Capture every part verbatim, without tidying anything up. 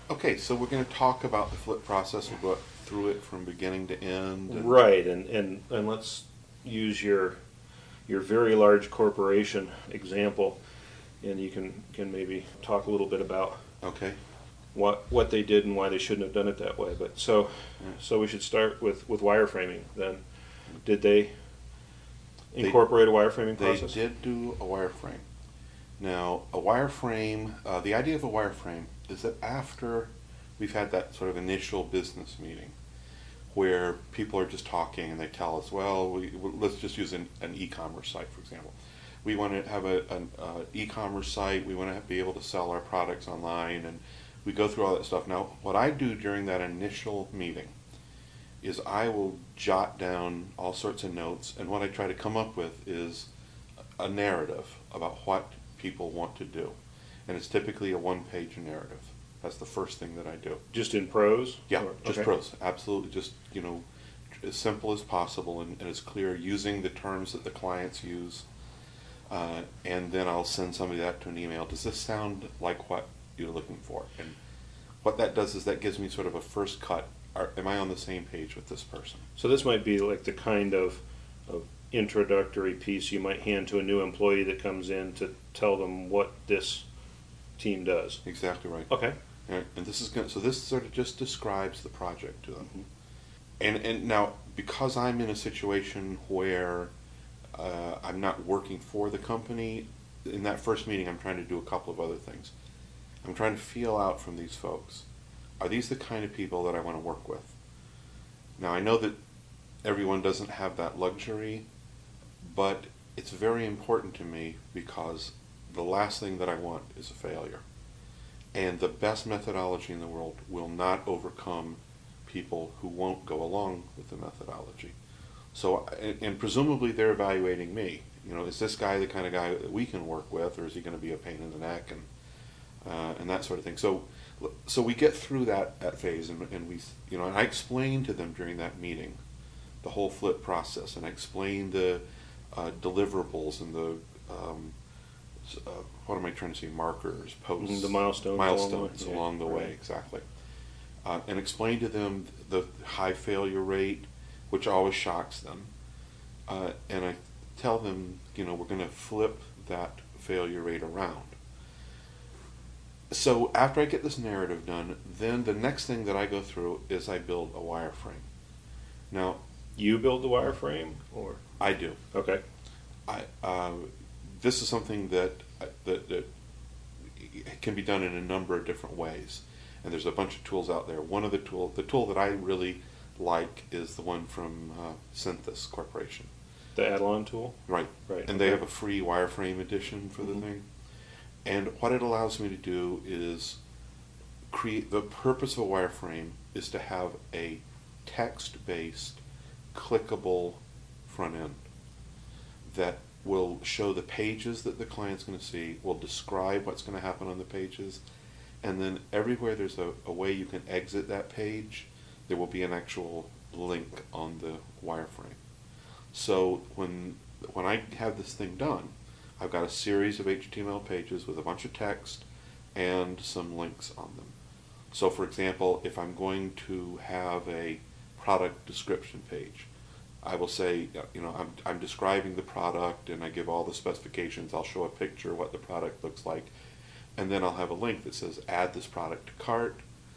Okay, so we're going to talk about the flip process. We'll go through it from beginning to end. And Right, and, and, and let's use your your very large corporation example, and you can, can maybe talk a little bit about okay, what what they did and why they shouldn't have done it that way. But so yeah. so we should start with, with wireframing then. Did they they incorporate a wireframing they process? did do a wireframe. Now, a wireframe. Uh, the idea of a wireframe is that after we've had that sort of initial business meeting, where people are just talking and they tell us, well, we, let's just use an, an e-commerce site, for example. We want to have a, an uh, e-commerce site. We want to be able to sell our products online, and we go through all that stuff. Now, what I do during that initial meeting is I will jot down all sorts of notes, and what I try to come up with is a narrative about what people want to do. And it's typically a one-page narrative. That's the first thing that I do. Just in prose? Yeah, Or- just okay. prose. Absolutely, just you know, as simple as possible and, and as clear, using the terms that the clients use. Uh, and then I'll send somebody that to an email. Does this sound like what you're looking for? And what that does is that gives me sort of a first cut. Are, am I on the same page with this person? So this might be like the kind of, of introductory piece you might hand to a new employee that comes in to tell them what this team does. Exactly right. Okay. And, and this is going so this sort of just describes the project to them. Mm-hmm. And and now because I'm in a situation where uh, I'm not working for the company, in that first meeting I'm trying to do a couple of other things. I'm trying to feel out from these folks. Are these the kind of people that I want to work with? Now I know that everyone doesn't have that luxury, but it's very important to me because the last thing that I want is a failure. And the best methodology in the world will not overcome people who won't go along with the methodology. So, and, and presumably they're evaluating me. You know, is this guy the kind of guy that we can work with, or is he going to be a pain in the neck and uh, and that sort of thing? So, so we get through that, that phase, and, and we, you know, and I explain to them during that meeting the whole flip process, and I explain the uh, deliverables and the um, uh, what am I trying to say? Markers, posts, The milestones, milestones along the way. along the Yeah, way, right. exactly. Uh, and explain to them the high failure rate, which always shocks them. Uh, and I tell them, you know, we're going to flip that failure rate around. So after I get this narrative done, then the next thing that I go through is I build a wireframe. Now, You build the wireframe, or I do. okay? I uh, this is something that, that that can be done in a number of different ways, and there's a bunch of tools out there. One of the tool, the tool that I really like is the one from uh, Synthos Corporation. The Adelon tool, Right. right? And they have a free wireframe edition for the Mhm. thing. And what it allows me to do is create, the purpose of a wireframe is to have a text-based, clickable front end that will show the pages that the client's going to see, will describe what's going to happen on the pages, and then everywhere there's a, a way you can exit that page, there will be an actual link on the wireframe. So when when I have this thing done, I've got a series of H T M L pages with a bunch of text and some links on them. So for example, if I'm going to have a product description page, I will say, you know, I'm, I'm describing the product and I give all the specifications. I'll show a picture of what the product looks like. And then I'll have a link that says add this product to cart,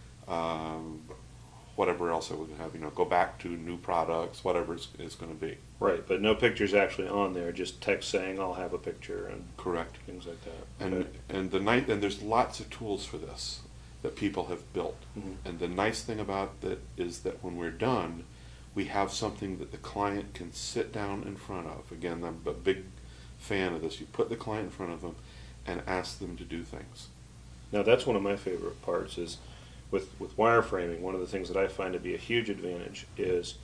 um, whatever else I would have, you know, go back to new products, whatever it's, it's going to be. Right, but no pictures actually on there. Just text saying I'll have a picture and Correct. things like that. And Okay. and the night and there's lots of tools for this that people have built. Mhm. And the nice thing about that is that when we're done, we have something that the client can sit down in front of. Again, I'm a big fan of this. You put the client in front of them and ask them to do things. Now that's one of my favorite parts is with, with wireframing, one of the things that I find to be a huge advantage is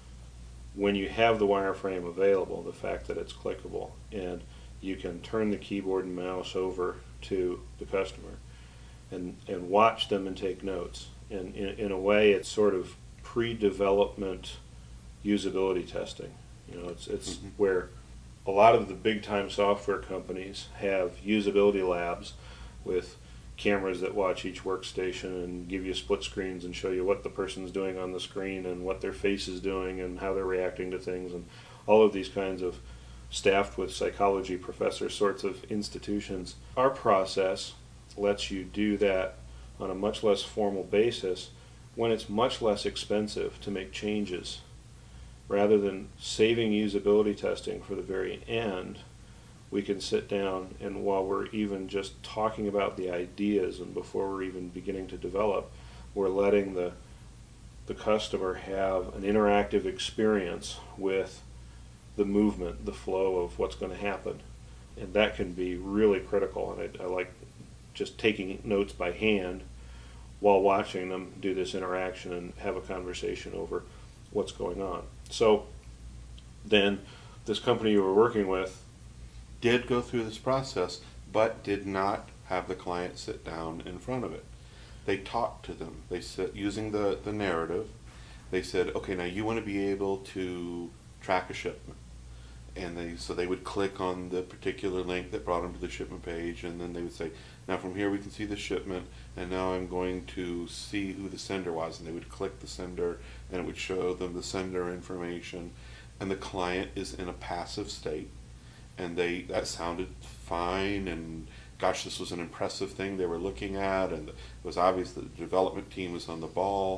when you have the wireframe available, the fact that it's clickable and you can turn the keyboard and mouse over to the customer and, and watch them and take notes. And in, in a way, it's sort of pre-development usability testing. You know, it's, it's Mhm. where a lot of the big time software companies have usability labs with cameras that watch each workstation and give you split screens and show you what the person's doing on the screen and what their face is doing and how they're reacting to things, and all of these kinds of staffed with psychology professor sorts of institutions. Our process lets you do that on a much less formal basis when it's much less expensive to make changes. Rather than saving usability testing for the very end, we can sit down, and while we're even just talking about the ideas and before we're even beginning to develop, we're letting the the customer have an interactive experience with the movement, the flow of what's going to happen. And that can be really critical. And I, I like just taking notes by hand while watching them do this interaction and have a conversation over what's going on. So then this company you were working with Did go through this process, but did not have the client sit down in front of it. They talked to them. They said, using the, the narrative, they said, okay, now you want to be able to track a shipment. And they so they would click on the particular link that brought them to the shipment page, and then they would say, now from here we can see the shipment, and now I'm going to see who the sender was. And they would click the sender, and it would show them the sender information. And the client is in a passive state. And they that sounded fine, and gosh, this was an impressive thing they were looking at, and it was obvious that the development team was on the ball,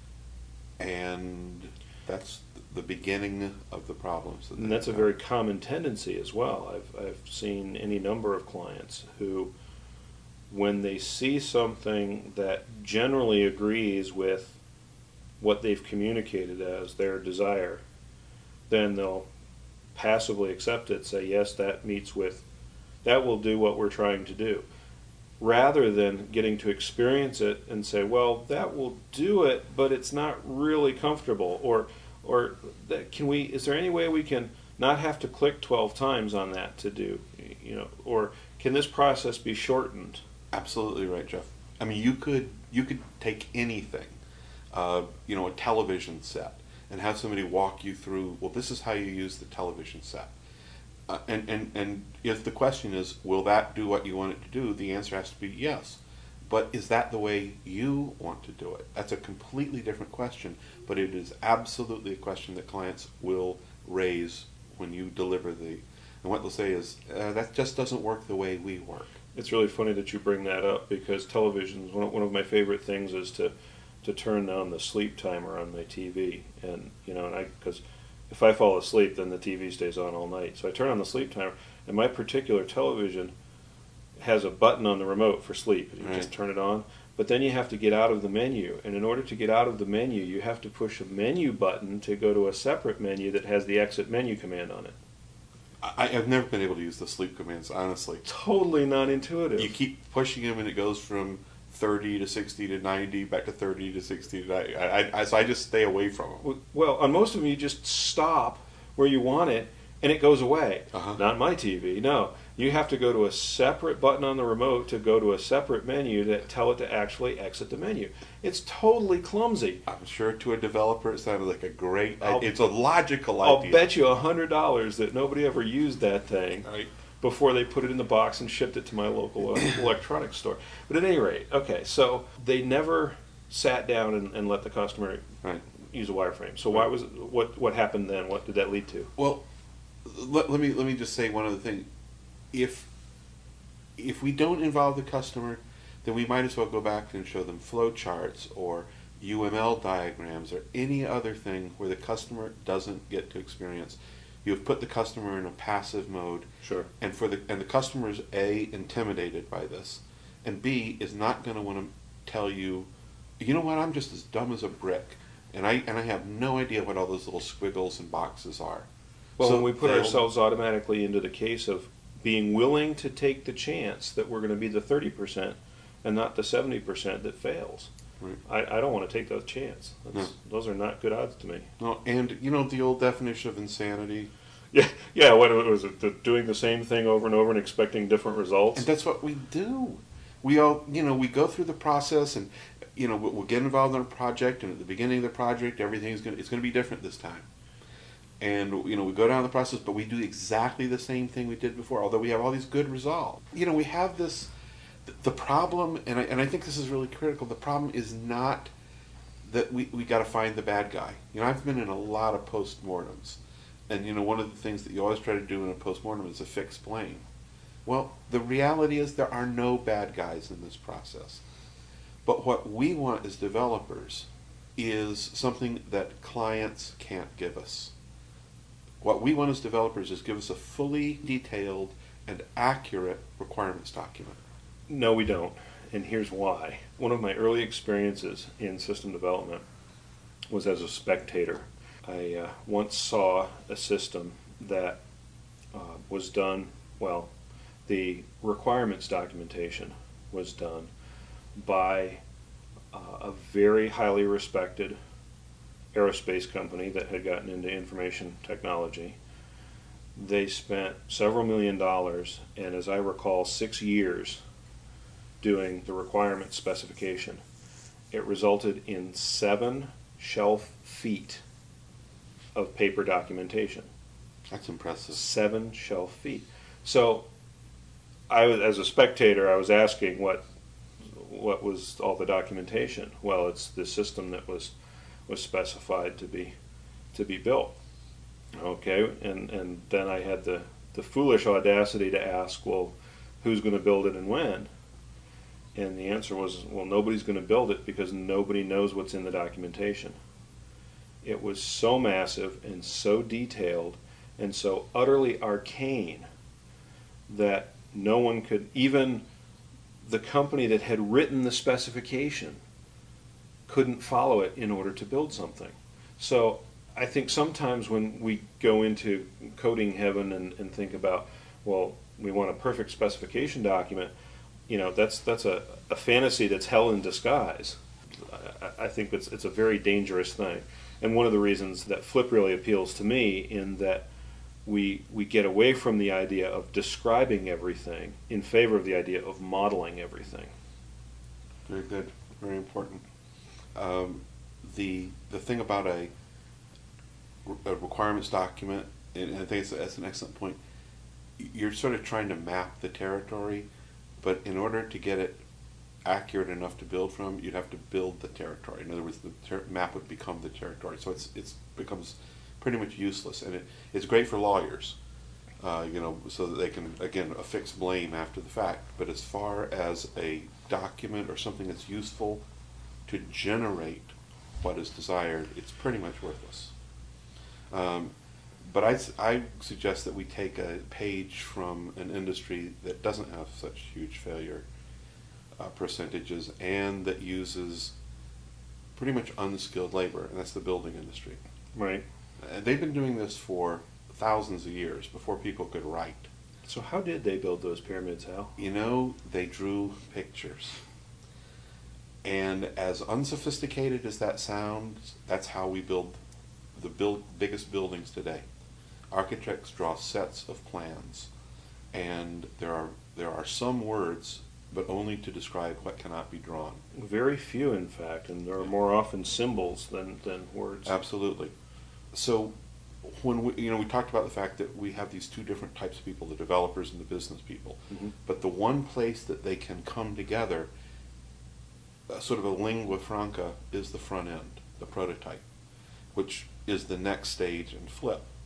and that's the beginning of the problems. That And that's a very common tendency as well. I've I've seen any number of clients who, when they see something that generally agrees with what they've communicated as their desire, then they'll passively accept it, say, yes, that meets with, that will do what we're trying to do, rather than getting to experience it and say, well, that will do it, but it's not really comfortable, or or that, can we, is there any way we can not have to click twelve times on that to do, you know, or can this process be shortened? Absolutely right, Jeff. I mean, you could you could take anything, uh, you know, a television set, and have somebody walk you through, well, this is how you use the television set. Uh, and, and, and if the question is, will that do what you want it to do, the answer has to be yes. But is that the way you want to do it? That's a completely different question, but it is absolutely a question that clients will raise when you deliver the, and what they'll say is, uh, that just doesn't work the way we work. It's really funny that you bring that up, because television, one of, one of my favorite things is to to turn down the sleep timer on my T V, and you know, and I because if I fall asleep, then the T V stays on all night. So I turn on the sleep timer, and my particular television has a button on the remote for sleep. You right. just turn it on, but then you have to get out of the menu, and in order to get out of the menu, you have to push a menu button to go to a separate menu that has the exit menu command on it. I, I've never been able to use the sleep commands, honestly. Totally non-intuitive. You keep pushing them, and it goes from thirty to sixty to ninety, back to thirty to sixty to ninety. I, I, so I just stay away from them. Well, on most of them, you just stop where you want it, and it goes away. Uh-huh. Not my T V, no. You have to go to a separate button on the remote to go to a separate menu that tell it to actually exit the menu. It's totally clumsy. I'm sure to a developer it sounded like a great I'll, idea. It's a logical I'll idea. I'll bet you a hundred dollars that nobody ever used that thing Right. before they put it in the box and shipped it to my local uh, electronics store. But at any rate, okay, so they never sat down and, and let the customer Right. use a wireframe. So why was it, what what happened then? What did that lead to? Well, let, let me let me just say one other thing. If if we don't involve the customer, then we might as well go back and show them flow charts or U M L diagrams or any other thing where the customer doesn't get to experience. You have put the customer in a passive mode. Sure. And for the and the customer is A, intimidated by this, and B, is not going to want to tell you, you know what, I'm just as dumb as a brick, and I and I have no idea what all those little squiggles and boxes are. Well, So when we put they'll- ourselves automatically into the case of being willing to take the chance that we're going to be the thirty percent and not the seventy percent that fails. Right. I, I don't want to take those chance. That's, No. Those are not good odds to me. No, and you know the old definition of insanity, Yeah, yeah. What was it? The, doing the same thing over and over and expecting different results. and that's what we do. We all, you know, we go through the process, and you know, we'll we'll get involved in a project, and at the beginning of the project, everything's gonna it's gonna be different this time. And you know, we go down the process, but we do exactly the same thing we did before. Although we have all these good resolve, you know, we have this The problem, and I, and I think this is really critical, the problem is not that we, we got to find the bad guy. You know, I've been in a lot of postmortems, and you know, one of the things that you always try to do in a postmortem is to fix blame. Well, the reality is there are no bad guys in this process. But what we want as developers is something that clients can't give us. What we want as developers is give us a fully detailed and accurate requirements document. No, we don't. And here's why. One of my early experiences in system development was as a spectator. I uh, once saw a system that uh, was done, well, the requirements documentation was done by uh, a very highly respected aerospace company that had gotten into information technology. They spent several million dollars, and as I recall, six years doing the requirement specification. It resulted in seven shelf feet of paper documentation. That's impressive. Seven shelf feet. So, I was, as a spectator, I was asking what what was all the documentation. Well, it's the system that was was specified to be to be built. Okay, and and then I had the the foolish audacity to ask, well, who's going to build it and when? And the answer was, well, nobody's going to build it because nobody knows what's in the documentation. It was so massive and so detailed and so utterly arcane that no one could, even the company that had written the specification couldn't follow it in order to build something. So I think sometimes when we go into coding heaven and, and think about, well, we want a perfect specification document, you know, that's that's a, a fantasy that's hell in disguise. I, I think it's it's a very dangerous thing, and one of the reasons that Flip really appeals to me in that we we get away from the idea of describing everything in favor of the idea of modeling everything. Very good, very important. Um, the the thing about a, a requirements document, and I think it's, that's an excellent point. You're sort of trying to map the territory. But in order to get it accurate enough to build from, you'd have to build the territory. In other words, the ter- map would become the territory. So it's it's becomes pretty much useless, and it, it's great for lawyers, uh, you know, so that they can again affix blame after the fact. But as far as a document or something that's useful to generate what is desired, it's pretty much worthless. Um, But I, I suggest that we take a page from an industry that doesn't have such huge failure uh, percentages and that uses pretty much unskilled labor, and that's the building industry. Right. And they've been doing this for thousands of years before people could write. So how did they build those pyramids, Hal? You know, they drew pictures. And as unsophisticated as that sounds, that's how we build the build, biggest buildings today. Architects draw sets of plans, and there are there are some words, but only to describe what cannot be drawn. Very few, in fact, and there are more often symbols than, than words. Absolutely. So when we, you know, we talked about the fact that we have these two different types of people, the developers and the business people. Mm-hmm. But the one place that they can come together, uh, sort of a lingua franca, is the front end, the prototype, which is the next stage in Flip.